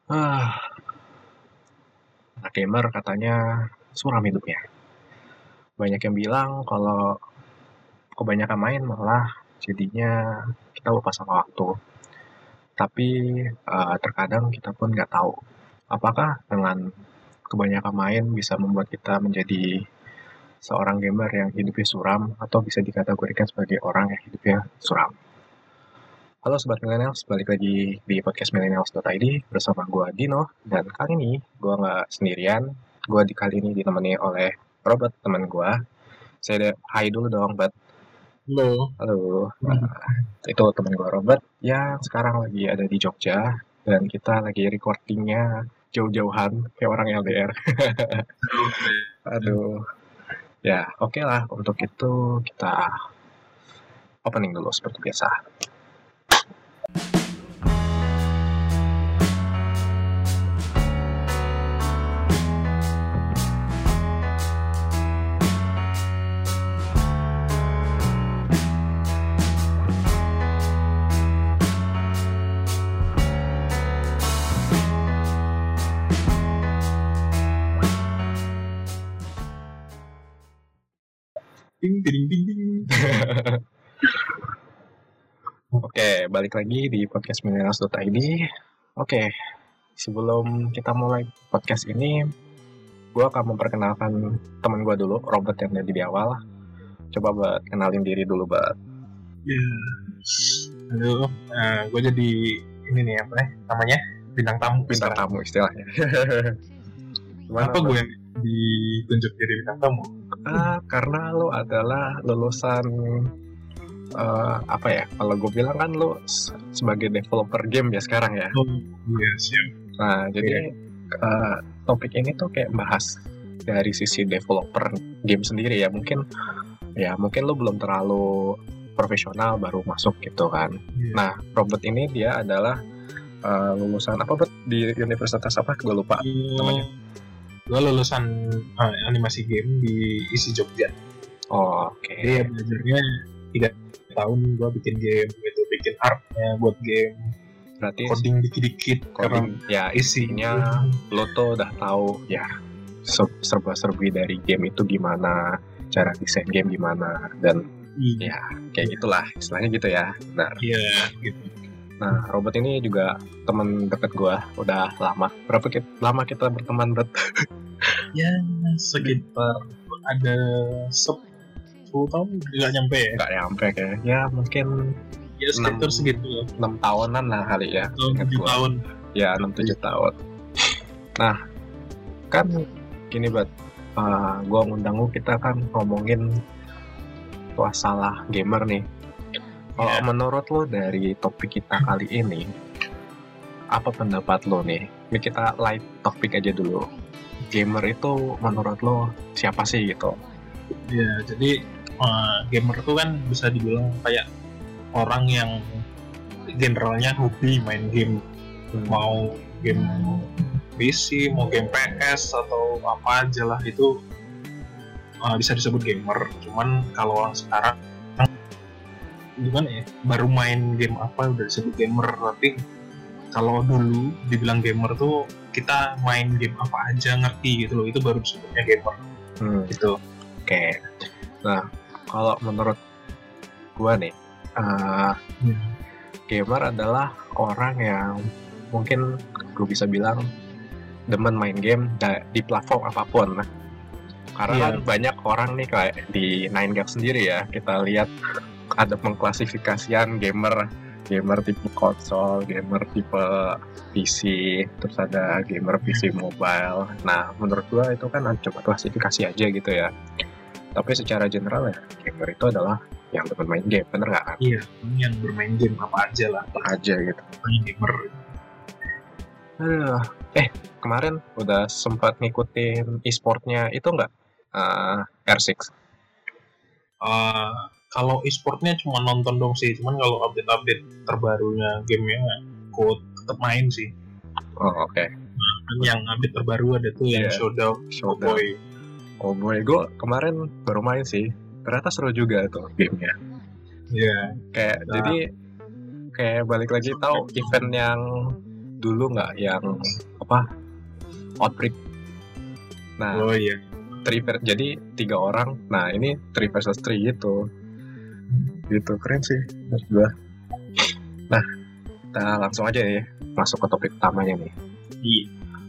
Ah, anak gamer katanya suram hidupnya. Banyak yang bilang kalau kebanyakan main malah jadinya kita lupa sama waktu. Tapi terkadang kita pun nggak tahu apakah dengan kebanyakan main bisa membuat kita menjadi seorang gamer yang hidupnya suram atau bisa dikategorikan sebagai orang yang hidupnya suram. Halo Sobat Millennials, balik lagi di podcast millennials.id bersama gue Dino. Dan kali ini gue nggak sendirian, gue kali ini ditemani oleh Robert, teman gue. Hai dulu dong, Bat. Halo. Halo. Itu teman gue Robert yang sekarang lagi ada di Jogja. Dan kita lagi recordingnya jauh-jauhan kayak orang LDR. Aduh. Ya, oke lah. Untuk itu kita opening dulu seperti biasa. Ding ding ding ding. Oke, balik lagi di podcast millennials.id. Oke, sebelum kita mulai podcast ini, gue akan memperkenalkan teman gue dulu, Robert yang tadi di awal. Coba buat kenalin diri dulu, Bat. Ya. Halo. Gue jadi ini nih apa namanya bintang tamu. Bintang tamu istilahnya. Kenapa gue yang ditunjuk jadi bintang tamu? Karena lo adalah lulusan apa ya? Kalau gue bilang kan lo sebagai developer game ya sekarang ya. Oh iya siap. Nah, jadi topik ini tuh kayak bahas dari sisi developer game sendiri ya. Mungkin lo belum terlalu profesional baru masuk gitu kan. Yeah. Nah, Robert ini dia adalah lulusan apa Bet? Di universitas apa? Gue lupa namanya. Gue lulusan animasi game di ISI Jogja. Oh, oke. Jadi belajarnya 3 tahun gue bikin game gitu, bikin artnya buat game. Berarti coding dikit-dikit coding ya isinya lo tuh udah tahu ya serba-serbi dari game itu gimana, cara desain game gimana, dan ya kayak gitulah istilahnya gitu ya. Benar. Iya gitu. Nah, Robert ini juga teman dekat gue udah lama. Berapa lama kita berteman, Bet? Ya sekitar ada 10 tahun nggak nyampe ya? Nggak nyampe kayak ya mungkin ya sekitar segitu ya. 6 tahunan lah kali ya. 7 tahun. Ya 6-7 tahun. Nah kan gini Bet, gue ngundang lu, kita kan ngomongin masalah gamer nih. Kalau menurut lo dari topik kita kali ini, apa pendapat lo nih? Ini kita light topik aja dulu. Gamer itu menurut lo siapa sih gitu? Ya jadi gamer itu kan bisa dibilang kayak orang yang generalnya hobi main game. Mau game PC, mau game PS atau apa aja lah itu bisa disebut gamer. Cuman kalau orang sekarang gimana ya, baru main game apa udah disebut gamer. Tapi kalau dulu dibilang gamer tuh kita main game apa aja ngerti gitu loh, itu baru disebutnya gamer gitu. Oke. Nah kalau menurut gua nih, gamer adalah orang yang mungkin gue bisa bilang demen main game di platform apapun. Karena kan banyak orang nih kayak di 9gag sendiri ya, kita lihat ada pengklasifikasian gamer tipe konsol, gamer tipe PC, terus ada gamer PC mobile. Nah, menurut gua itu kan coba klasifikasi aja gitu ya. Tapi secara general ya, gamer itu adalah yang bermain game, bener nggak kan? Iya, yang bermain game apa aja lah. Apa aja gitu. Main gamer. Kemarin udah sempat ngikutin e-sportnya itu nggak? R6. Kalau e-sportnya cuma nonton dong sih, cuman kalau update terbarunya gamenya aku tetap main sih. Oh oke. Nah, yang update terbaru ada tuh yang Showdown. Oh boy, gue kemarin baru main sih, ternyata seru juga tuh gamenya. Iya. Jadi kayak balik lagi tahu event yang dulu nggak yang apa Outbreak. Nah, Oh iya. jadi 3 orang. Nah, ini 3 versus 3 gitu. Gitu keren sih menurut gua. Nah, kita langsung aja ya masuk ke topik utamanya nih. Iya.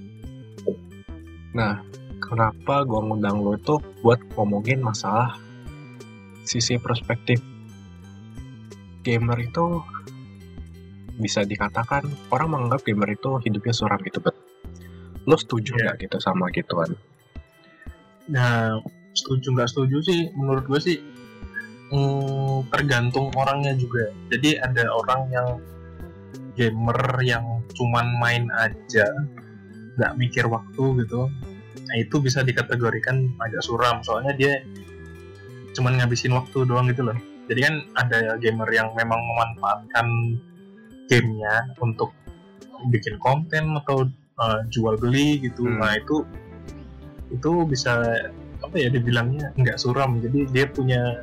Nah, kenapa gua ngundang lo itu buat ngomongin masalah sisi perspektif gamer itu. Bisa dikatakan orang menganggap gamer itu hidupnya suram gitu, bet. Lo setuju nggak gitu sama gituan? Nah, setuju nggak setuju sih, menurut gue sih tergantung orangnya juga. Jadi ada orang yang gamer yang cuman main aja, nggak mikir waktu gitu. Nah itu bisa dikategorikan agak suram, soalnya dia cuman ngabisin waktu doang gitu loh. Jadi kan ada gamer yang memang memanfaatkan gamenya untuk bikin konten atau jual beli gitu. Nah itu bisa apa ya dibilangnya nggak suram. Jadi dia punya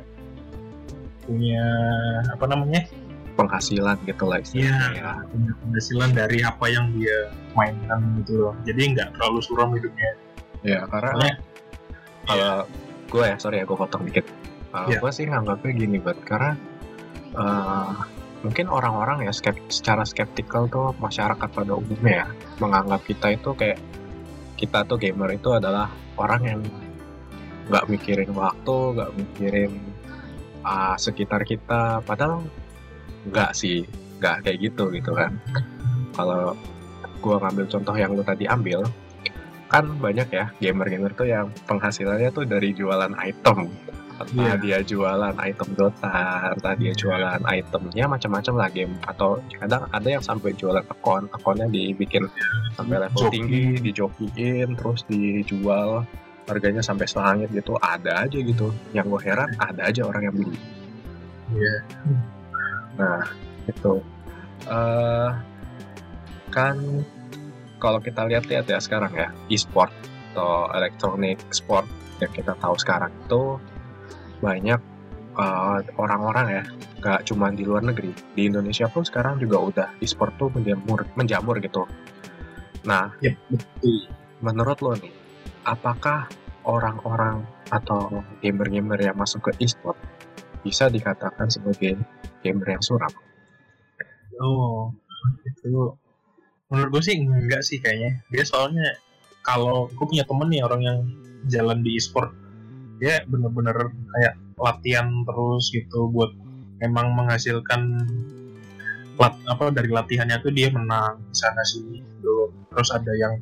apa namanya penghasilan gitu lah istilahnya. Punya penghasilan dari apa yang dia mainkan gitu loh. Jadi nggak terlalu suram hidupnya. Ya karena kalau gue gue potong dikit. Gue sih nganggapnya gini, bet, karena mungkin orang-orang ya secara skeptikal tuh masyarakat pada umumnya ya menganggap kita itu kayak kita tuh gamer itu adalah orang yang nggak mikirin waktu, nggak mikirin sekitar kita, padahal nggak sih, nggak kayak gitu kan. Kalau gua ngambil contoh yang lu tadi ambil, kan banyak ya gamer-gamer tuh yang penghasilannya tuh dari jualan item. Entah dia jualan item Dota, entah dia jualan itemnya macam-macam lah game, atau kadang ada yang sampai jualan akunnya dibikin sampai level tinggi, dijokiin, terus dijual harganya sampai selangit gitu, ada aja gitu. Yang gue heran ada aja orang yang beli. Nah itu kan kalau kita lihat ya sekarang ya e-sport atau electronic sport yang kita tahu sekarang itu banyak orang-orang ya, gak cuma di luar negeri, di Indonesia pun sekarang juga udah e-sport tuh menjamur gitu. Nah, menurut lo nih, apakah orang-orang atau gamer-gamer yang masuk ke e-sport bisa dikatakan sebagai gamer yang suram? Oh, itu menurut gue sih enggak sih kayaknya. Dia soalnya kalau gue punya temen nih orang yang jalan di e-sport, dia bener-bener kayak latihan terus gitu buat memang menghasilkan dari latihannya tuh dia menang di sana sini gitu. Terus ada yang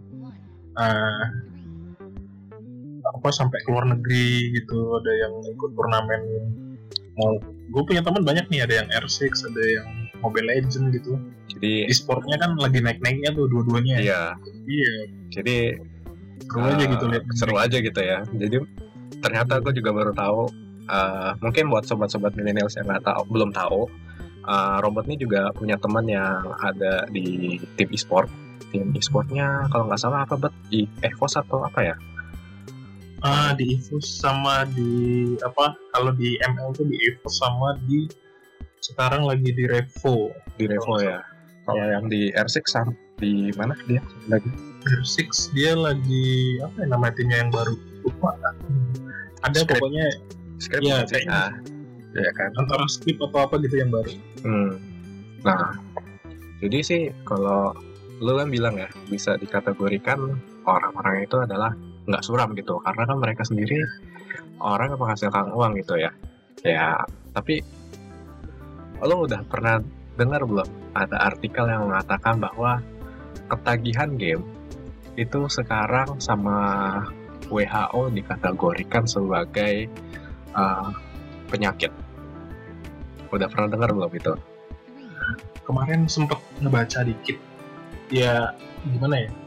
sampai keluar negeri gitu, ada yang ikut turnamen. Gue punya teman banyak nih, ada yang R6, ada yang Mobile Legends gitu. Jadi e-sportnya kan lagi naik-naiknya tuh dua-duanya. Iya. Jadi seru aja gitu ya. Jadi ternyata aku juga baru tahu, mungkin buat sobat-sobat milenial yang belum tahu, Robot ini juga punya teman yang ada di tim e-sport. Tim e-sportnya kalau nggak salah apa, EVOS atau apa ya? Di EVOS sama di kalau di ML tuh di EVOS sama di sekarang lagi di Revo. Di Revo ya. Kalau yang di R6 di mana dia lagi? R6 dia lagi apa ya nama timnya yang baru? Lupa. Ada Script. Pokoknya Script ya kayaknya. Ya kan. Antara Script atau apa gitu yang baru. Nah, jadi sih kalau lu kan bilang ya bisa dikategorikan orang-orang itu adalah nggak suram gitu, karena kan mereka sendiri orang yang menghasilkan uang gitu ya. Ya, tapi lo udah pernah dengar belum ada artikel yang mengatakan bahwa ketagihan game itu sekarang sama WHO dikategorikan sebagai penyakit? Udah pernah dengar belum itu? Kemarin sempet ngebaca dikit. Ya gimana ya?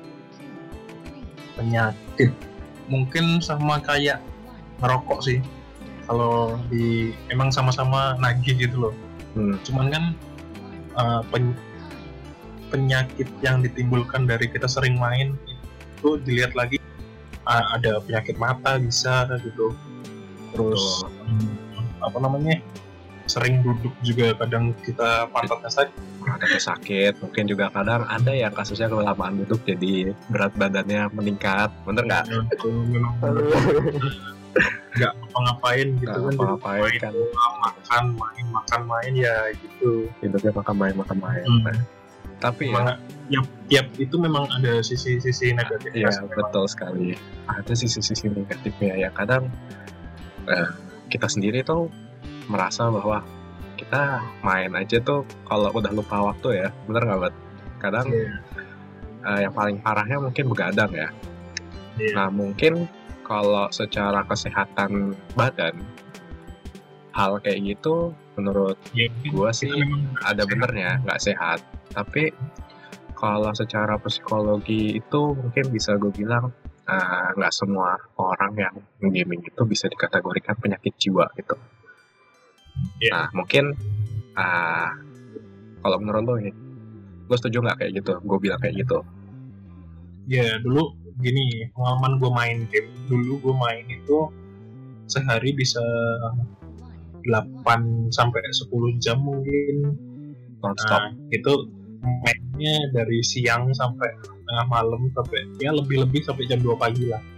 Penyakit mungkin sama kayak ngerokok sih. Kalau emang sama-sama nagih gitu loh. Cuman kan penyakit yang ditimbulkan dari kita sering main itu dilihat lagi, ada penyakit mata bisa gitu. Terus sering duduk juga kadang kita pantatnya sakit. Pantatnya sakit, mungkin juga kadang ada yang kasusnya kelamaan duduk jadi berat badannya meningkat, bener nggak? Itu memang nggak apa-ngapain gitu Nggak kan, ngapa-ngapain kan. makan main ya gitu. Hidupnya makan main. Nah, tapi ya itu memang ada sisi negatifnya. Iya betul sekali. Ada sisi negatifnya ya. Kadang kita sendiri tuh merasa bahwa kita main aja tuh kalau udah lupa waktu ya, bener nggak Bet? Kadang yang paling parahnya mungkin begadang ya. Nah mungkin kalau secara kesehatan badan hal kayak gitu menurut gue sih ada benernya, nggak sehat. Tapi kalau secara psikologi itu mungkin bisa gue bilang nggak semua orang yang gaming itu bisa dikategorikan penyakit jiwa gitu. Nah mungkin kalau menurut lo nih, lo setuju nggak kayak gitu? Gue bilang kayak gitu. Ya dulu gini, pengalaman gue main game dulu, gue main itu sehari bisa 8 sampai 10 jam mungkin Non-stop. itu mainnya dari siang sampai tengah malam sampai ya lebih sampai jam 2 pagi lah.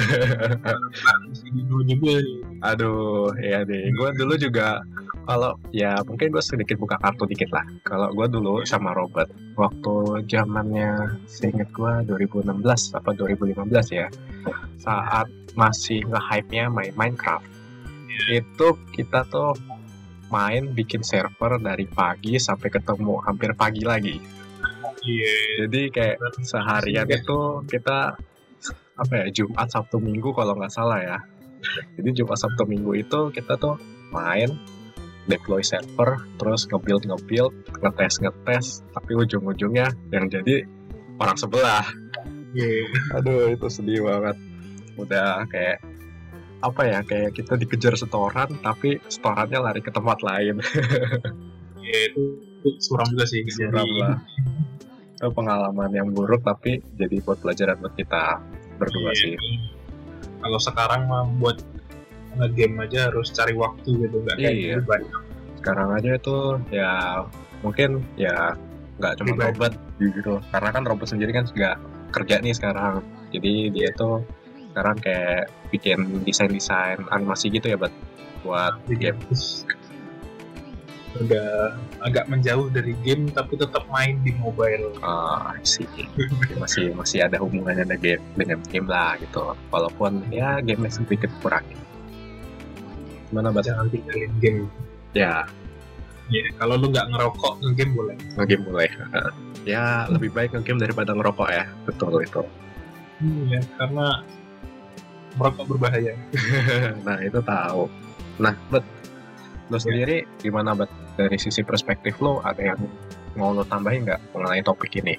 Dulu juga nih. Aduh, ya deh. Gue dulu juga kalau ya mungkin gue sedikit buka kartu dikit lah. Kalau gue dulu sama Robert waktu zamannya, seingat gue 2016 apa 2015 ya, saat masih nge-hype-nya main Minecraft. Itu kita tuh main bikin server dari pagi sampai ketemu hampir pagi lagi. Jadi kayak seharian itu kita Jumat Sabtu Minggu kalau nggak salah ya. Jadi Jumat Sabtu Minggu itu kita tuh main, deploy server, terus nge-build, ngetes, tapi ujung-ujungnya yang jadi orang sebelah. Aduh itu sedih banget. Udah kayak kayak kita dikejar setoran tapi setorannya lari ke tempat lain. Itu suram juga sih. Suram lah. Itu pengalaman yang buruk tapi jadi buat pelajaran buat kita berdua sih. Kalau sekarang mah buat nge-game aja harus cari waktu gitu, nggak kayak gitu banyak. Sekarang aja itu ya mungkin ya nggak cuma Robert gitu, karena kan Robert sendiri kan juga kerja nih sekarang, jadi dia tuh sekarang kayak bikin desain animasi gitu ya buat game. Udah agak menjauh dari game tapi tetap main di mobile. Sih masih ada hubungannya dengan game lah gitu, walaupun ya game sedikit kurang. Gimana jangan tinggalin game ya. Kalau lu nggak ngerokok, ngegame boleh. Ya lebih baik ngegame daripada ngerokok ya, betul itu. Iya, karena merokok berbahaya. Nah itu tahu. Nah lo sendiri gimana dari sisi perspektif lo, ada yang mau lo tambahin nggak mengenai topik ini?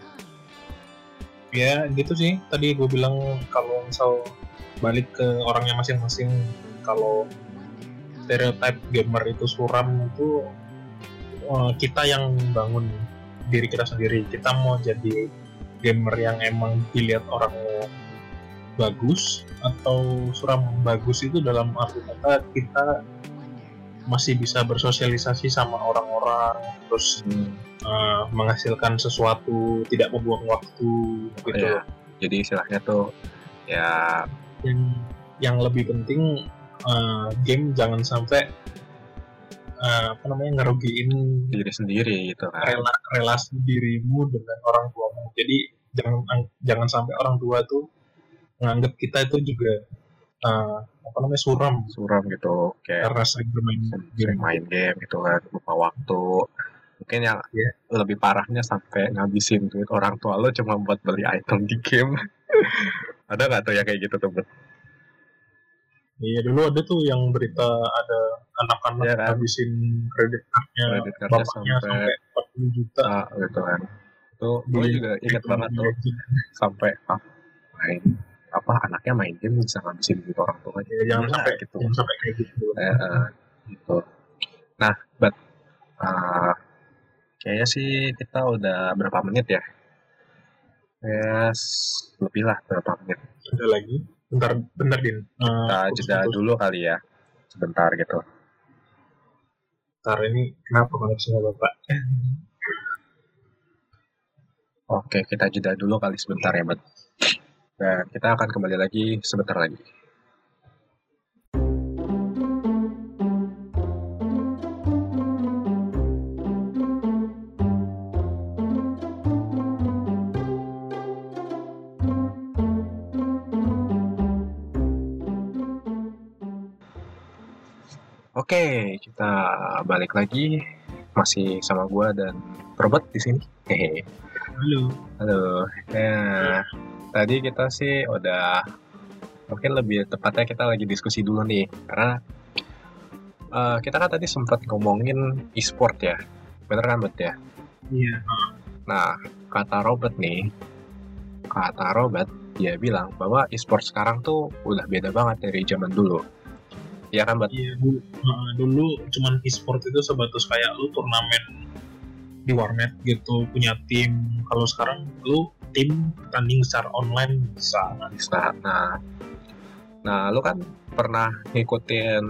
Ya gitu sih, tadi gue bilang kalau misal balik ke orangnya masing-masing, kalau stereotype gamer itu suram itu kita yang bangun diri kita sendiri. Kita mau jadi gamer yang emang dilihat orang bagus atau suram. Bagus itu dalam arti kata kita masih bisa bersosialisasi sama orang-orang, terus menghasilkan sesuatu, tidak membuang waktu gitu. Ya, jadi istilahnya tuh ya yang lebih penting game jangan sampai ngerugiin diri sendiri gitu kan. Relasi dirimu dengan orang tuamu. Jadi jangan sampai orang tua tuh menganggap kita itu juga suram gitu, kayak karena sering main game gitu kan, lupa waktu. Mungkin yang lebih parahnya sampai ngabisin duit orang tua lo cuma buat beli item di game. Ada nggak tuh ya kayak gitu tuh? Iya, dulu ada tuh yang berita ada anak-anak ngabisin kredit cardnya bapaknya sampai 40 juta gitu kan. Itu gue juga inget banget tuh sampai anaknya main game bisa ngabisin duit orang tua. Jangan sampai kayak gitu. Gitu. Nah, kayaknya sih kita udah berapa menit ya? Lebih lah berapa menit. Ada lagi? Bentar Din. Kita jeda dulu kali ya, sebentar gitu. Ntar ini kenapa koneksinya Bapak? Oke, kita jeda dulu kali sebentar ya, Bet. Dan kita akan kembali lagi sebentar lagi. Oke, kita balik lagi. Masih sama gua dan Robert di sini. Hehe. Halo. Halo. Ya, tadi kita sih udah mungkin lebih tepatnya kita lagi diskusi dulu nih, karena kita kan tadi sempat ngomongin e-sport ya, bener kan Bet ya? Iya. Nah, kata Robert dia bilang bahwa e-sport sekarang tuh udah beda banget dari zaman dulu. Iya kan Bet? Iya, dulu cuman e-sport itu sebatas kayak lu turnamen di warnet gitu, punya tim. Kalau sekarang lu tim tanding secara online bisa. Nah, lu kan pernah ngikutin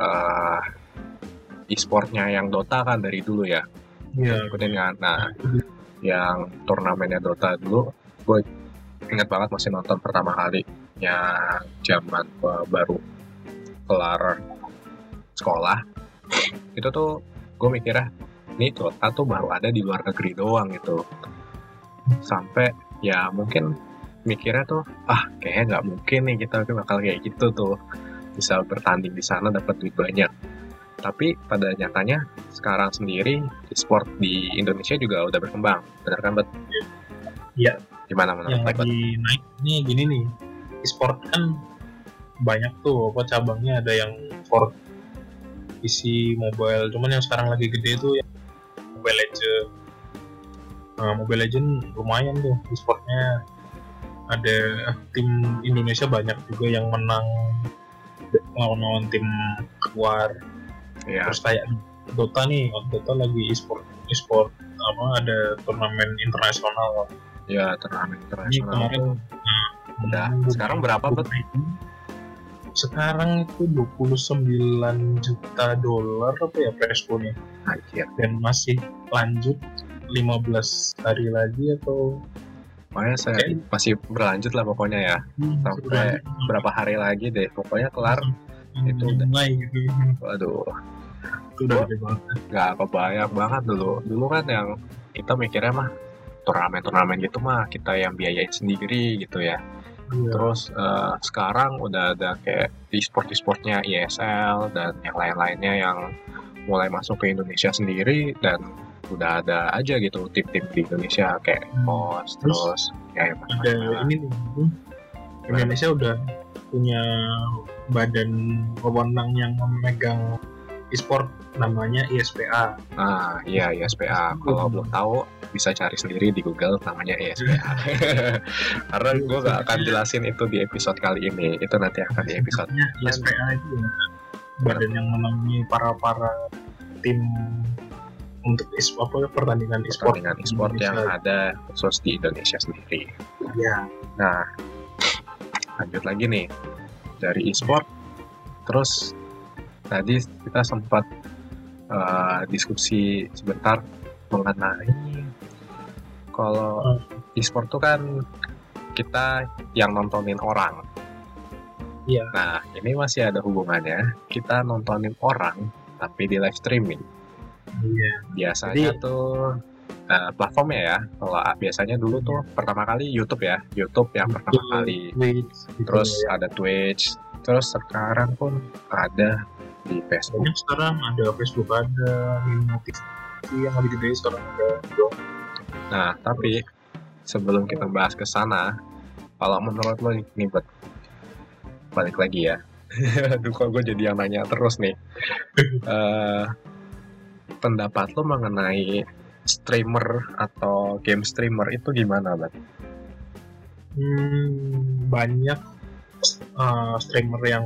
e-sportnya yang Dota kan dari dulu ya? Iya. Ngikutin kan? Nah, yang turnamennya Dota dulu, gue ingat banget masih nonton pertama kali yang zaman baru kelar sekolah. Itu tuh gue mikirnya, ini Dota tuh baru ada di luar negeri doang gitu. Sampai ya mungkin mikirnya tuh, kayaknya nggak mungkin nih kita bakal kayak gitu tuh, bisa bertanding di sana dapat duit banyak. Tapi pada nyatanya sekarang sendiri e-sport di Indonesia juga udah berkembang, benar kan Bet? Iya. Gimana menurut Yang lagi naik nih gini nih, e-sport kan banyak tuh apa cabangnya, ada yang for PC, mobile. Cuman yang sekarang lagi gede tuh yang Mobile Legend. Nah, Mobile Legend lumayan tuh e-sportnya. Ada tim Indonesia banyak juga yang menang lawan tim luar. Ya. Terus kayak Dota nih, Dota lagi e-sport apa, ada turnamen internasional. Ya, turnamen Ini internasional kemarin tuh udah sekarang berapa Bet? Sekarang itu 29 juta dolar apa ya prize poolnya, Anjir. dan masih lanjut 15 hari lagi atau Makanya saya masih berlanjut lah pokoknya ya, sampai berapa hari lagi deh, pokoknya kelar itu udah mulai gitu. Waduh, Itu udah gede banget. nggak kebayang banget dulu kan yang kita mikirnya mah turnamen gitu mah kita yang biayain sendiri gitu ya. Iya. Terus sekarang udah ada kayak e-sportnya ESL dan yang lain-lainnya yang mulai masuk ke Indonesia sendiri, dan udah ada aja gitu tim-tim di Indonesia kayak POS, terus kayak ada ini nih, Indonesia udah punya badan wewenang yang memegang e-sport, namanya ISPA. Nah, iya ISPA. Kalau belum tahu bisa cari sendiri di Google, namanya ISPA. Karena gue gak akan jelasin itu di episode kali ini. Itu nanti akan di episode. ISPA itu ya badan yang menaungi para tim untuk pertandingan e-sport yang ada khusus di Indonesia sendiri. Iya. Nah, lanjut lagi nih dari e-sport. Terus tadi kita sempat diskusi sebentar mengenai kalau e-sport tuh kan kita yang nontonin orang. Iya. Nah, ini masih ada hubungannya. Kita nontonin orang tapi di live streaming. Iya. Biasanya tuh platformnya ya. Kalau biasanya dulu tuh pertama kali YouTube ya. YouTube yang pertama kali. Twitch, terus ada Twitch. Terus sekarang pun ada di Facebook. Banyak sekarang ada Facebook, ada notifikasi yang lebih gede sekarang ada. Nah, tapi sebelum kita bahas ke sana, kalau menurut lo nih, balik lagi ya. Aduh, kok gue jadi yang nanya terus nih. Pendapat lo mengenai streamer atau game streamer itu gimana, Bet? Banyak streamer yang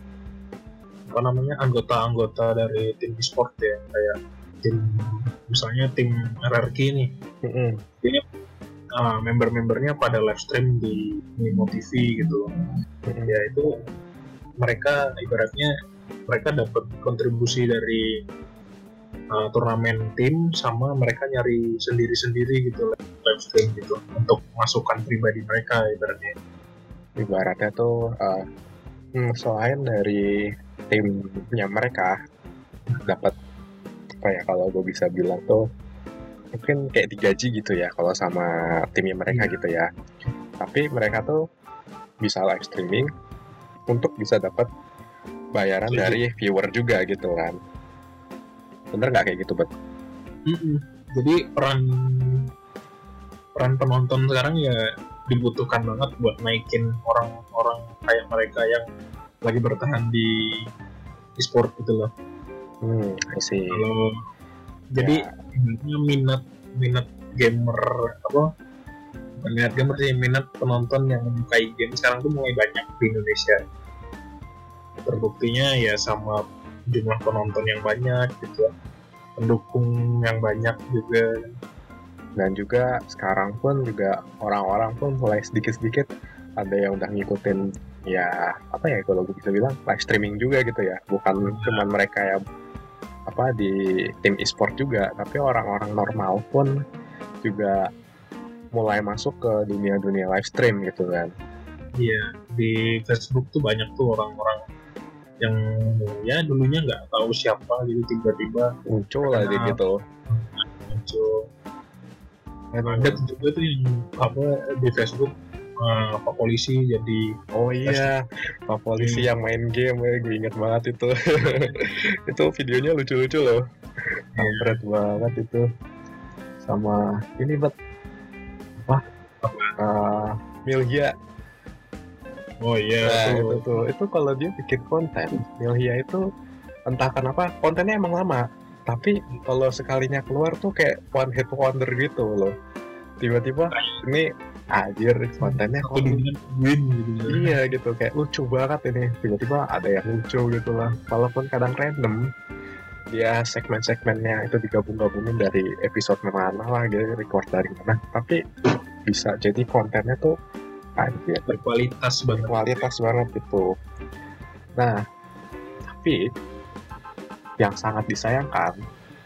anggota dari tim e-sport ya, kayak misalnya tim RRQ nih. Ini member-membernya pada live stream di Nimo TV gitu. Ya itu mereka ibaratnya mereka dapat kontribusi dari turnamen tim sama mereka nyari sendiri-sendiri gitu live stream gitu untuk masukan pribadi mereka Ibaratnya tuh selain dari timnya mereka dapat apa ya, kalau gue bisa bilang tuh mungkin kayak digaji gitu ya kalau sama timnya mereka gitu ya. Tapi mereka tuh bisa live streaming untuk bisa dapat bayaran dari viewer juga gitu kan. Bener nggak kayak gitu, Bet? Jadi peran penonton sekarang ya dibutuhkan banget buat naikin orang-orang kayak mereka yang lagi bertahan di e-sport gitu loh. I see. Kalau jadi minat gamer minat penonton yang menyukai game sekarang tuh mulai banyak di Indonesia. Terbuktinya ya sama jumlah penonton yang banyak gitu, pendukung yang banyak juga. Dan juga sekarang pun juga orang-orang pun mulai sedikit-sedikit ada yang udah ngikutin ya apa ya kalau gue bisa bilang live streaming juga gitu ya, bukan cuman mereka yang di tim e-sport juga, tapi orang-orang normal pun juga mulai masuk ke dunia live stream gitu kan. Iya, di Facebook tuh banyak tuh orang-orang yang ya dulunya nggak tahu siapa gitu tiba-tiba muncul aja gitu. Ada juga tuh yang di Facebook Pak Polisi jadi Pak Polisi yang main game ya, gue inget banget itu. Itu videonya lucu-lucu loh, kampret banget itu. Sama ini Milhia. Oh iya, itu kalau dia bikin konten, Milhia itu entah kenapa kontennya emang lama, tapi kalau sekalinya keluar tuh kayak one hit wonder gitu loh. Tiba-tiba ini anjir kontennya win gitu. Iya gitu, kayak lucu banget ini. Tiba-tiba ada yang lucu gitu lah. Walaupun kadang random, dia segmen-segmennya itu digabung-gabungin dari episode mana lah gitu, record dari mana. Tapi bisa jadi kontennya tuh anjir berkualitas banget gitu. Nah, tapi yang sangat disayangkan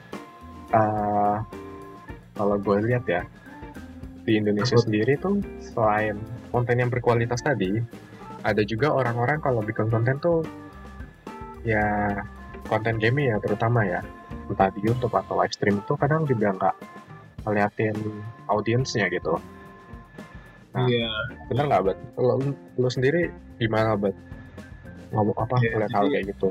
kalau gue lihat ya, di Indonesia sendiri tuh selain konten yang berkualitas tadi, ada juga orang-orang kalau bikin konten tuh ya konten gaming ya terutama ya, entah di YouTube atau live stream itu kadang juga nggak ngeliatin audiensnya gitu. Nah, bener nggak, Bet? Lo sendiri gimana, Bet? Ngomong apa ngeliat hal kayak gitu?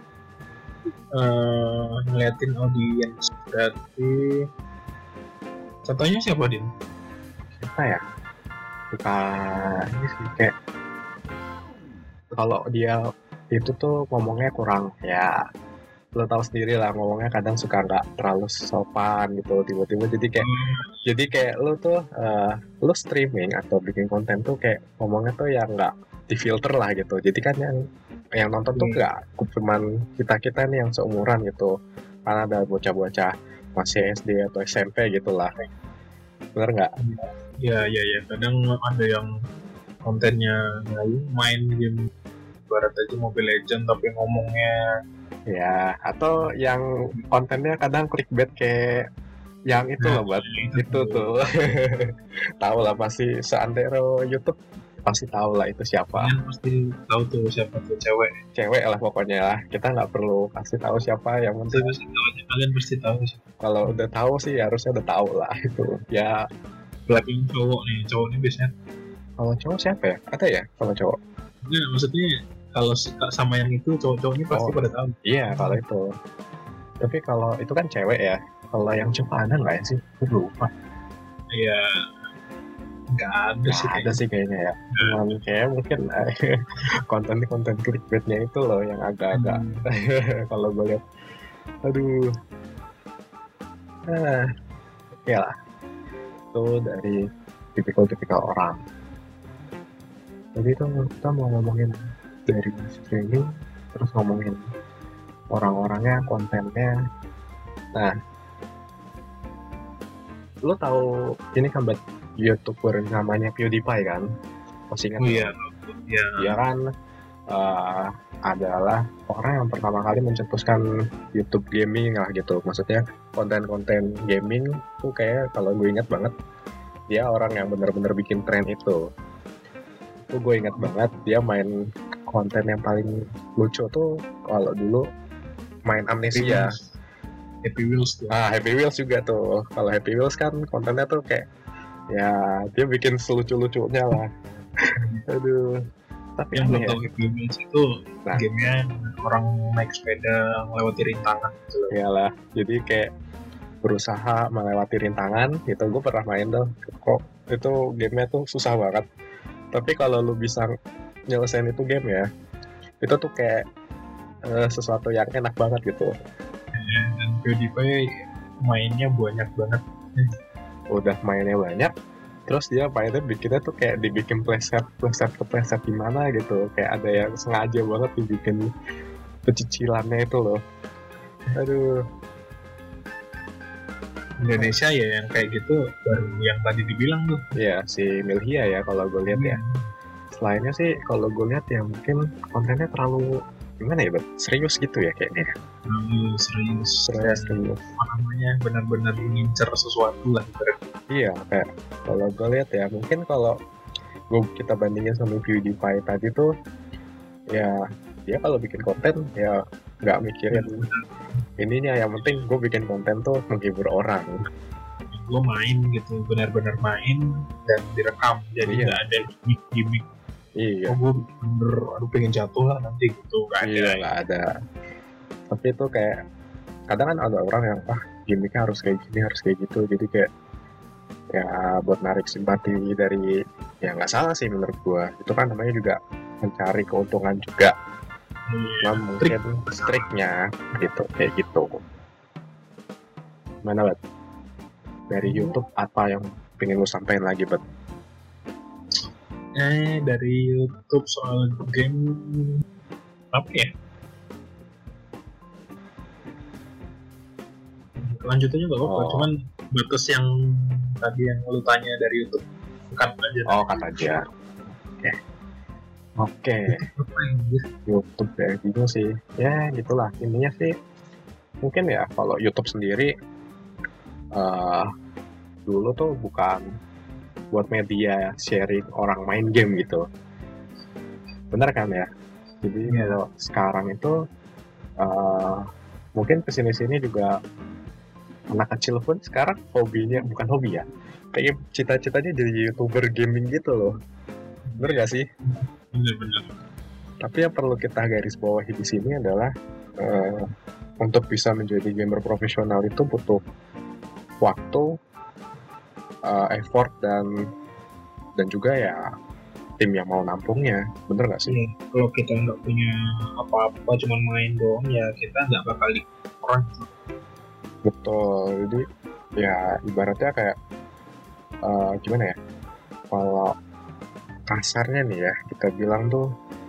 Ngeliatin audiens berarti contohnya siapa, Din? Apa ya? Bukan ini sih, kayak kalau dia itu tuh ngomongnya kurang ya, lo tahu sendiri lah, ngomongnya kadang suka nggak terlalu sopan gitu, tiba-tiba jadi kayak lo tuh lo streaming atau bikin konten tuh kayak ngomongnya tuh yang nggak difilter lah gitu, jadi kan yang nonton tuh nggak cuman kita nih yang seumuran gitu, karena ada bocah-bocah masih SD atau SMP gitulah, bener nggak? Ya, kadang ada yang kontennya main game barat aja Mobile Legends tapi ngomongnya ya, atau yang kontennya kadang clickbait kayak yang itu loh, buat itu tuh. Tahu lah pasti, seantero YouTube pasti tahu lah itu siapa. Pasti tahu tuh siapa tuh, cewek lah pokoknya lah, kita nggak perlu kasih tahu siapa, yang penting kalian pasti tahu sih. Kalau udah tahu sih harusnya udah tahu lah itu ya. Berarti cowok nih biasanya. Kalau cowok siapa ya? Ada ya kalau cowok? Nah, maksudnya kalau suka sama yang itu cowok-cowoknya pasti pada tahu. Iya kalau itu. Tapi kalau itu kan cewek ya. Kalau yang cowok ada nggak ya sih? Gue lupa. Iya. Nggak ada sih kayaknya ya. Cuman kayak mungkin konten clickbaitnya itu loh yang agak-agak kalau gue lihat. Aduh. Ya lah. Itu dari tipikal orang. Jadi itu kita mau ngomongin dari streaming, terus ngomongin orang-orangnya, kontennya. Nah, lo tahu ini kan YouTuber namanya PewDiePie kan? Masih ingat? Iya. Dia kan eh, adalah orang yang pertama kali mencetuskan YouTube gaming lah gitu. Maksudnya konten-konten gaming tuh kayak kalau gue ingat banget dia orang yang bener-bener bikin tren itu. Tuh gue ingat banget dia main konten yang paling lucu tuh kalau dulu main Amnesia. Happy Wheels tuh. Happy Wheels juga tuh. Kalau Happy Wheels kan kontennya tuh kayak ya dia bikin selucu-lucunya lah. Aduh. Tapi Yang belum ya, tahu Happy Wheels itu Nah. gamenya orang naik sepeda melewati rintangan gitu loh. iyalah. Jadi kayak berusaha melewati rintangan gitu. Gue pernah main tuh. Kok itu gamenya tuh susah banget. Tapi kalau lu bisa nyelesain itu game ya, itu tuh kayak sesuatu yang enak banget gitu. Dan PewDiePie mainnya banyak banget. Udah mainnya banyak, terus dia mainnya bikinnya tuh kayak dibikin playset ke playset gimana gitu, kayak ada yang sengaja banget dibikin pecicilannya itu loh. Aduh. Indonesia ya yang kayak gitu baru yang tadi dibilang tuh. Ya si Milhia ya kalau gue lihat ya. Selainnya sih kalau gue lihat ya mungkin kontennya terlalu gimana ya, Bet? Serius gitu ya kayaknya. Serius. Serius. Apa namanya, benar-benar mengincar sesuatu lah. Iya, kayak kalau gue lihat ya mungkin kalau kita bandingin sama PewDiePie tadi tuh ya dia kalau bikin konten ya nggak mikirin ininya, yang penting gue bikin konten tuh menghibur orang. Gue main gitu, benar-benar main dan direkam, jadi nggak ada gimmick. Iya. Gue bener, aduh pengen jatuh lah nanti gitu, nggak ada. Iya, nggak ada. Tapi itu kayak kadang kan ada orang yang gimmicknya harus kayak gini, harus kayak gitu, jadi kayak ya buat narik simpati dari, ya nggak salah sih menurut gue, itu kan namanya juga mencari keuntungan juga. Nah, mungkin striknya gitu, kayak gitu. Mana, Bet? Dari YouTube apa yang pengen lu sampaikan lagi, Bet? Dari YouTube soal game apa ya? Lanjut aja nggak apa-apa, cuman batas yang tadi yang lu tanya dari YouTube cut aja. Cut aja. Oke. YouTube ya gitu sih. Ya gitulah intinya sih. Mungkin ya kalau YouTube sendiri dulu tuh bukan buat media sharing orang main game gitu. Bener kan ya? Jadi kalau sekarang itu mungkin kesini-sini juga anak kecil pun sekarang hobinya, bukan hobi ya, kayak cita-citanya jadi YouTuber gaming gitu loh. Bener gak sih? Bener-bener. Tapi yang perlu kita garis bawahi di sini adalah untuk bisa menjadi gamer profesional itu butuh waktu, effort dan juga ya tim yang mau nampungnya. Bener gak sih? Kalau kita nggak punya apa-apa, cuma main doang ya kita nggak bakal orang. Betul. Jadi ya ibaratnya kayak gimana ya? Kalau kasarnya nih ya kita bilang tuh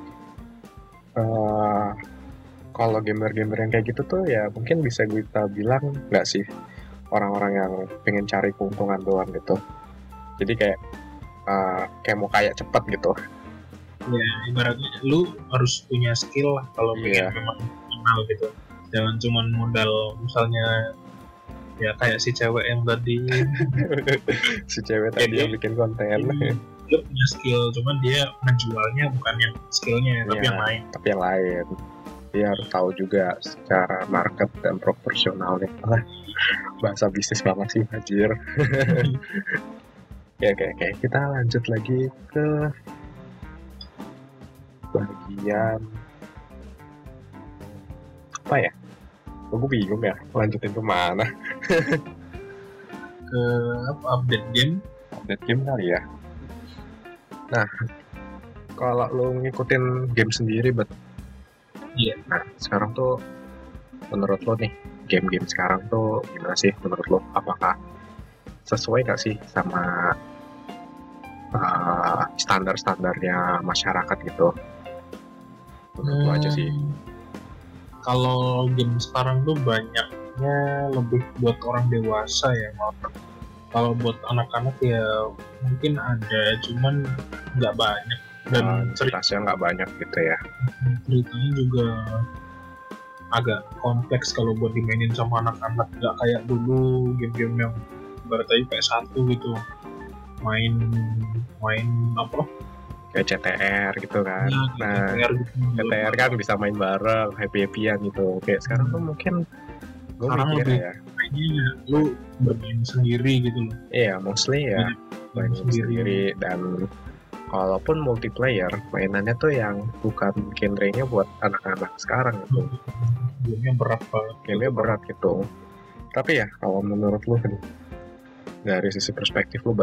kalau gamer-gamer yang kayak gitu tuh ya mungkin bisa kita bilang nggak sih orang-orang yang pengen cari keuntungan doang gitu. Jadi kayak mau kayak cepet gitu. Ya ibaratnya lu harus punya skill lah kalau pengen memang kenal gitu. Jangan cuma modal misalnya ya kayak si cewek yang tadi. Si cewek tadi yang bikin konten. Dia punya skill, cuman dia menjualnya bukan yang skillnya, tapi yang lain. Dia harus tahu juga secara market dan proporsionalnya. Bahasa bisnis banget sih, anjir. Oke. Kita lanjut lagi ke bagian apa ya? Gue bingung ya, lanjutin kemana? Ke update game kali ya. Nah, kalau lo ngikutin game sendiri, Bet. Iya. Nah, sekarang tuh menurut lo nih, game-game sekarang tuh gimana sih menurut lo? Apakah sesuai gak sih sama standar-standarnya masyarakat gitu? Menurut lo aja sih. Kalau game sekarang tuh banyaknya lebih buat orang dewasa ya, kalau buat anak-anak ya mungkin ada, cuman nggak banyak. Dan ceritanya nggak banyak gitu ya. ceritanya juga agak kompleks kalau buat dimainin sama anak-anak, nggak kayak dulu game-game yang berarti PS1 gitu, main apa Kayak CTR gitu kan. ya, Nah, CTR gitu. CTR kan bisa main bareng, happy-happyan gitu. Kayak sekarang tuh mungkin gue Sekarang mikir lebih ya, kayaknya lu bermain sendiri gitu loh. iya mostly ya main sendiri. Dan kalaupun multiplayer, mainannya tuh yang bukan genre-nya buat anak-anak sekarang gitu. Gamenya berat banget. Gamenya berat gitu. Tapi ya kalau menurut lu kan, dari sisi perspektif lu,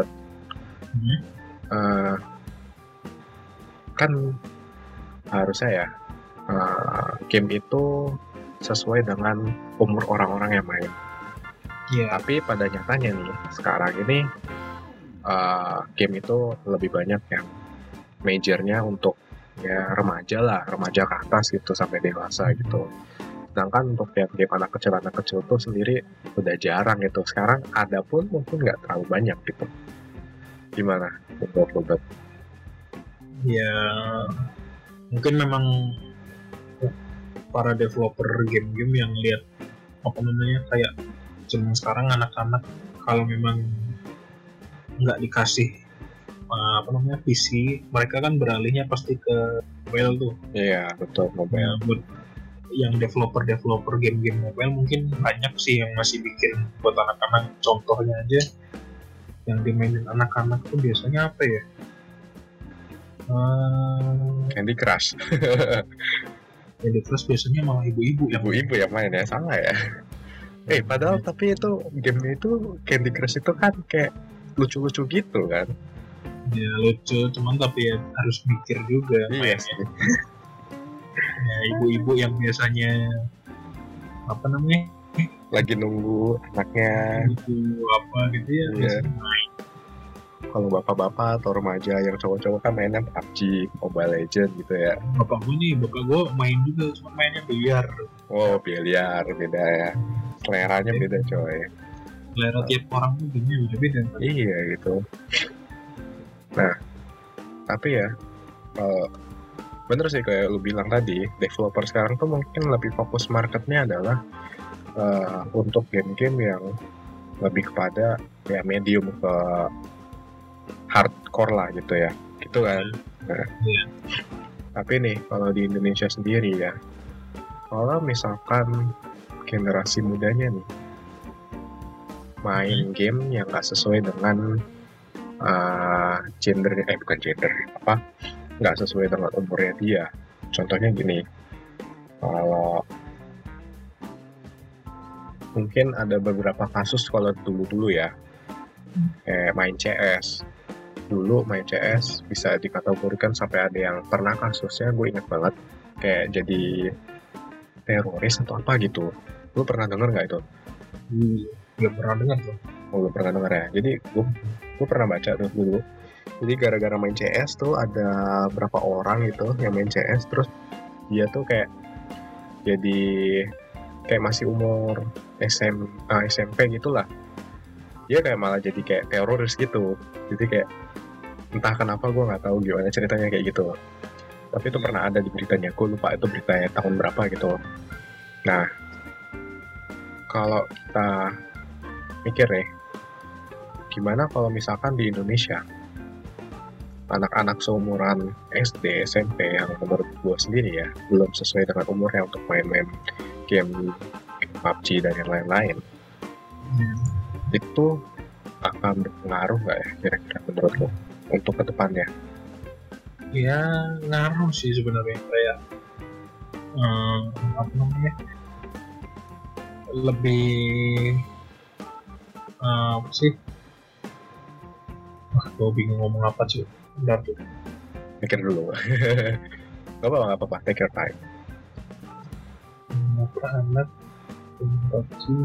kan harusnya ya game itu sesuai dengan umur orang-orang yang main. Iya. Tapi pada nyatanya nih, sekarang ini game itu lebih banyak yang majornya untuk ya remaja ke atas gitu sampai dewasa gitu. Sedangkan untuk game anak kecil tuh sendiri udah jarang gitu. Sekarang ada pun mungkin nggak terlalu banyak gitu. Gimana menurut lo, Bet? Ya mungkin memang para developer game-game yang lihat apa namanya kayak zaman sekarang anak-anak kalau memang nggak dikasih apa namanya PC, mereka kan beralihnya pasti ke mobile tuh. Iya betul, mobile. Buat yang developer game-game mobile mungkin banyak sih yang masih bikin buat anak-anak. Contohnya aja yang dimainin anak-anak tuh biasanya apa ya? Candy Crush. Candy Crush biasanya malah ibu-ibu yang main ya, salah ya. Padahal tapi itu gamenya itu Candy Crush itu kan kayak lucu-lucu gitu kan. Ya lucu, cuman tapi ya harus mikir juga. Iya sih. Ya, ibu-ibu yang biasanya apa namanya lagi nunggu anaknya gitu apa gitu ya, iya. Main. Kalau bapak-bapak atau remaja yang cowok-cowok kan mainnya PUBG, Mobile Legends gitu ya. Bapak gue main juga, cuma mainnya biliar. Oh biliar, beda ya, seleranya beda coy. Selera tiap orang tuh beda-beda. Iya gitu. Nah tapi ya bener sih kayak lu bilang tadi, developer sekarang tuh mungkin lebih fokus marketnya adalah untuk game-game yang lebih kepada ya medium ke hardcore lah gitu ya, gitu kan. Nah, tapi nih kalau di Indonesia sendiri ya, kalau misalkan generasi mudanya nih main game yang nggak sesuai dengan nggak sesuai dengan umurnya dia. Contohnya gini, kalau mungkin ada beberapa kasus kalau dulu ya, kayak main CS. Dulu main CS bisa dikategorikan sampai ada yang pernah kasusnya, gue ingat banget, kayak jadi teroris atau apa gitu. Lu pernah denger nggak itu? Belum pernah dengar tuh. Belum pernah denger ya. Jadi gue pernah baca tuh dulu. Jadi gara-gara main CS tuh ada berapa orang gitu yang main CS, terus dia tuh kayak jadi kayak masih umur SMP gitulah. Dia kayak malah jadi kayak teroris gitu. Jadi kayak entah kenapa gue nggak tahu gimana ceritanya kayak gitu. Tapi itu pernah ada di beritanya. Gue lupa itu beritanya tahun berapa gitu. Nah, kalau kita mikir nih, gimana kalau misalkan di Indonesia anak-anak seumuran SD, SMP yang menurut gue sendiri ya belum sesuai dengan umurnya untuk main-main game PUBG dan yang lain-lain, itu akan berpengaruh nggak ya kira-kira menurut lo untuk kedepannya? Ya ngaruh sih sebenarnya, kayak apa namanya, lebih apa sih? Wah, gue bingung ngomong apa sih. Bentar tuh. Mikir dulu. Gak apa-apa, take your time. Anak PUBG.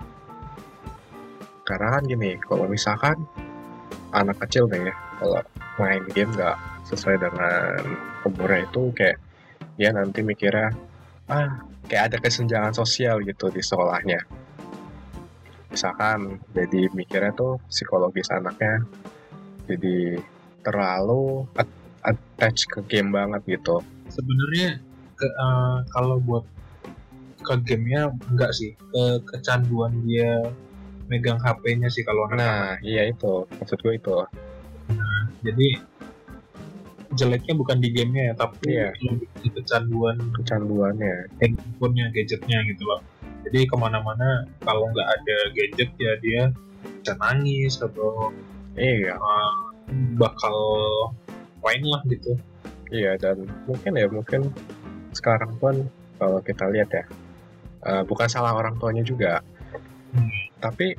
Karena kan gini, kalau misalkan anak kecil nih ya, kalau main game nggak sesuai dengan umurnya itu kayak dia nanti mikirnya kayak ada kesenjangan sosial gitu di sekolahnya. Misalkan jadi mikirnya tuh psikologis anaknya jadi terlalu attach ke game banget gitu. Sebenarnya kalau buat ke gamenya enggak sih, kecanduan dia megang HP-nya sih kalau anak-anak. Nah, iya itu maksud gue itu. Jadi jeleknya bukan di gamenya ya, tapi Iya. lebih di Kecanduannya. handphonenya, gadgetnya gitu loh. Jadi kemana-mana kalau nggak ada gadget ya dia bisa nangis atau Iya. bakal main lah gitu. Iya, dan mungkin sekarang pun kalau kita lihat ya, bukan salah orang tuanya juga, tapi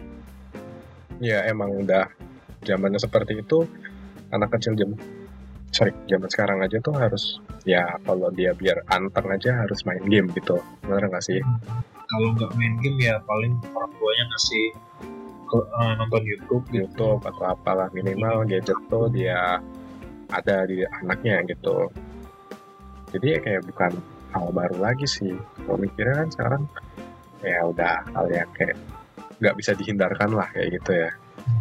ya emang udah zamannya seperti itu. Anak kecil zaman sekarang aja tuh harus, ya kalau dia biar anteng aja harus main game gitu, bener nggak sih? Kalau nggak main game ya paling orang tuanya ngasih nonton YouTube gitu. YouTube atau apalah, minimal gadget tuh dia ada di anaknya gitu. Jadi ya kayak bukan hal baru lagi sih. Kalau mikirnya kan sekarang ya udah hal yang kayak nggak bisa dihindarkan lah kayak gitu ya.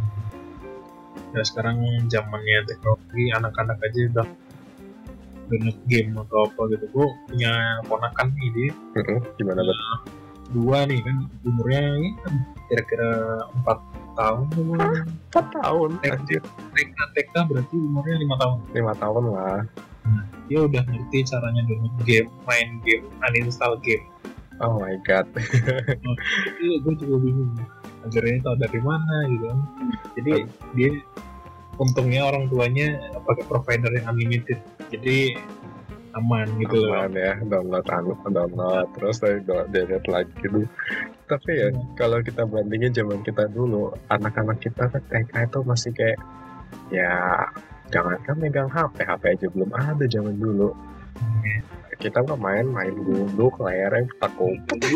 Ya sekarang zamannya teknologi, anak-anak aja udah banyak game atau apa gitu. Gue punya ponakan nih, dia Gimana bet? 2 nih kan, umurnya ini kan kira-kira 4 tahun. 4 tahun? Anjir. TK berarti umurnya 5 tahun. 5 tahun lah. Dia udah ngerti caranya download game, main game, uninstall game. Oh my god. Gue juga bingung ajarannya tau dari mana gitu kan. Jadi dia untungnya orang tuanya pakai provider yang unlimited, jadi aman gitu loh. Aman ya, download terus download lagi gitu. Tapi ya kalau kita bandingin zaman kita dulu, anak-anak kita kan TK itu masih kayak ya jangankan megang HP aja belum ada zaman dulu. Kita mah main gunduk, layarnya takut.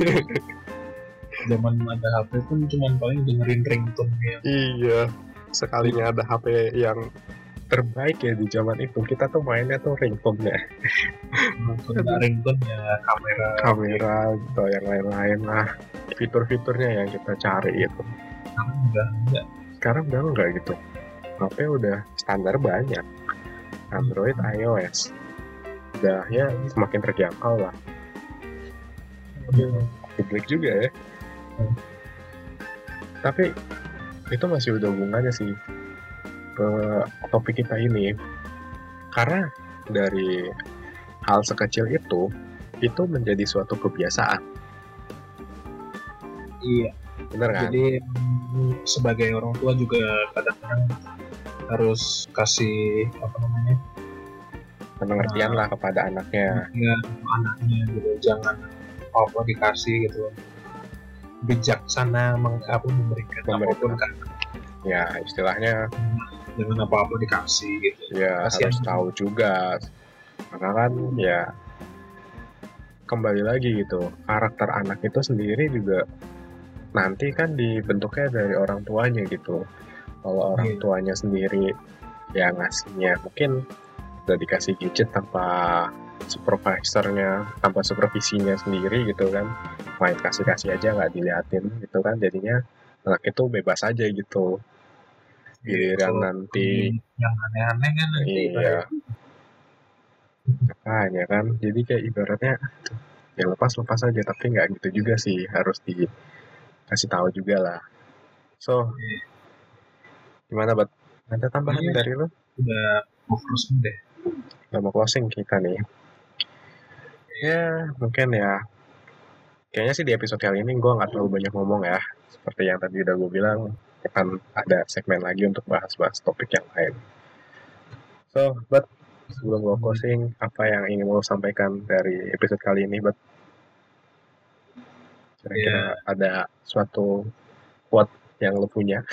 Zaman ada HP pun cuman paling dengerin ringtone ya. Iya, sekalinya ada HP yang terbaik ya di zaman itu, kita tuh mainnya tuh ringtone-nya. Ada ringtone ya, kamera gitu, yang lain-lain lah, fitur-fiturnya yang kita cari itu. Sekarang udah enggak gitu. HP udah standar banyak, Android, iOS, udah ya semakin terjangkau lah. Publik juga ya. Tapi itu masih udah hubungannya sih ke topik kita ini, karena dari hal sekecil itu menjadi suatu kebiasaan. Iya, bener kan? Jadi sebagai orang tua juga kadang-kadang harus kasih pengertian lah kepada anaknya. Ya, anaknya gitu, jangan apa dikasih gitu, bijaksana memberikan apapun kan. Ya istilahnya jangan apa-apa dikasih gitu. Ya harus tahu juga, karena kan ya kembali lagi gitu, karakter anak itu sendiri juga nanti kan dibentuknya dari orang tuanya gitu. Kalau orang tuanya sendiri ya ngasihnya mungkin udah dikasih gadget tanpa supervisornya, tanpa supervisinya sendiri gitu kan, main kasih aja nggak diliatin gitu kan, jadinya anak itu bebas aja gitu. Giliran nanti yang aneh-aneh kan nanti. Iya, makanya kan, jadi kayak ibaratnya ya lepas aja, tapi nggak gitu juga sih, harus dikasih tahu juga lah. So gimana buat ada tambahan dari lo? Udah mau closing deh. Udah mau closing kita nih. Ya mungkin ya kayaknya sih di episode kali ini gue nggak terlalu banyak ngomong ya, seperti yang tadi udah gue bilang, akan ada segmen lagi untuk bahas-bahas topik yang lain. So but sebelum gue closing, apa yang ingin lo sampaikan dari episode kali ini, buat kira-kira ada suatu quote yang lo punya?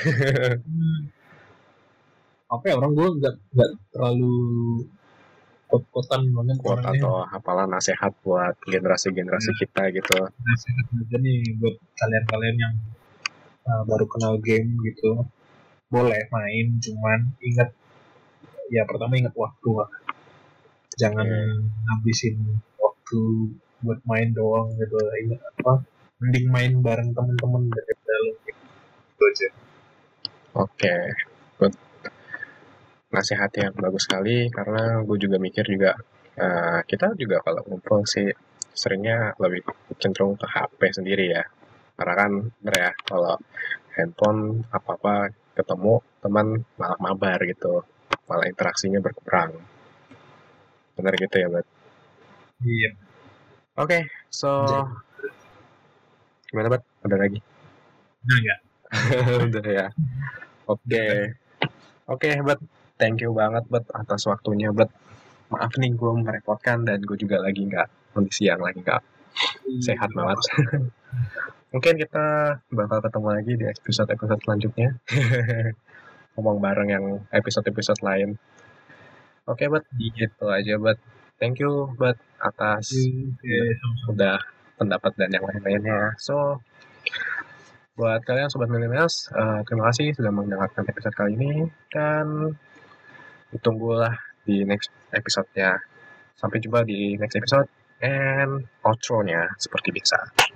Apa ya, orang gue nggak terlalu quote-quotean banget, quote atau apalah nasihat buat generasi kita gitu. Nasihat aja nih buat kalian yang baru kenal game gitu, boleh main, cuman ingat ya, pertama ingat waktu lah, jangan ngabisin waktu buat main doang gitu. Ingat mending main bareng temen-temen daripada lo gitu aja. Oke, good. nasihat yang bagus sekali, karena gue juga mikir juga kita juga kalau ngumpul sih seringnya lebih cenderung ke HP sendiri ya. Karena kan bener ya, kalau handphone apa-apa ketemu teman malah mabar gitu, malah interaksinya berkurang. Bener gitu ya, Bat? Iya. Oke, so Jadi, gimana, Bat? Udah lagi? udah nggak? Udah ya. Udah Oke, kan? oke, Bat. Thank you banget, Bat, atas waktunya, Bat. Maaf nih gue merepotkan dan gue juga lagi nggak kondisi yang lagi nggak Iya, sehat nggak banget. apa-apa. Mungkin kita bakal ketemu lagi di episode-episode selanjutnya. Ngomong bareng yang episode-episode lain. Oke, Bud. Iya. Itu aja, Bud. Thank you, Bud, atas Oke, sama-sama. udah pendapat dan yang lain-lainnya. So, buat kalian Sobat Millennials, terima kasih sudah mendengarkan episode kali ini. Dan ditunggulah di next episode-nya. Sampai jumpa di next episode. And outro-nya seperti biasa.